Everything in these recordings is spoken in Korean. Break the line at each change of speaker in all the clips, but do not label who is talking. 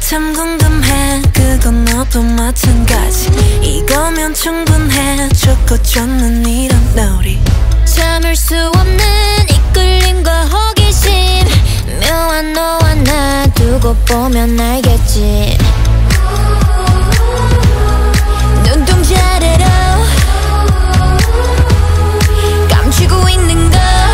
참 궁금해 그건 너도 마찬가지 이거면 충분해 좋고 좋는 이런 놀이
참을 수 없는 이끌림과 호기심 묘한 너와 나 두고 보면 알겠지 눈동자래로 감추고 있는 거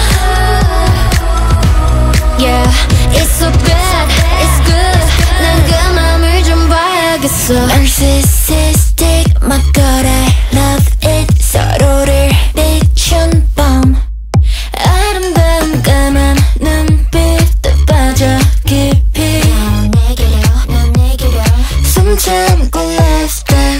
Yeah, it's so bad, it's good 난 그 맘을 좀 봐야겠어 Narcissistic, my god I love it 서로를 비춘 밤 아름다운 까만 눈빛에 빠져 깊이 넌 내게로 숨 참고 let's back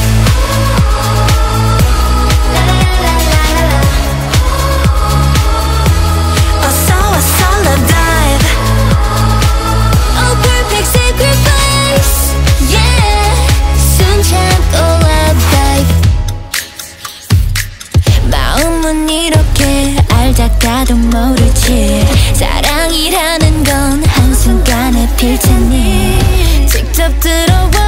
이렇게 알다가도 모르지 사랑이라는 건 한순간에 필 테니 직접 들어와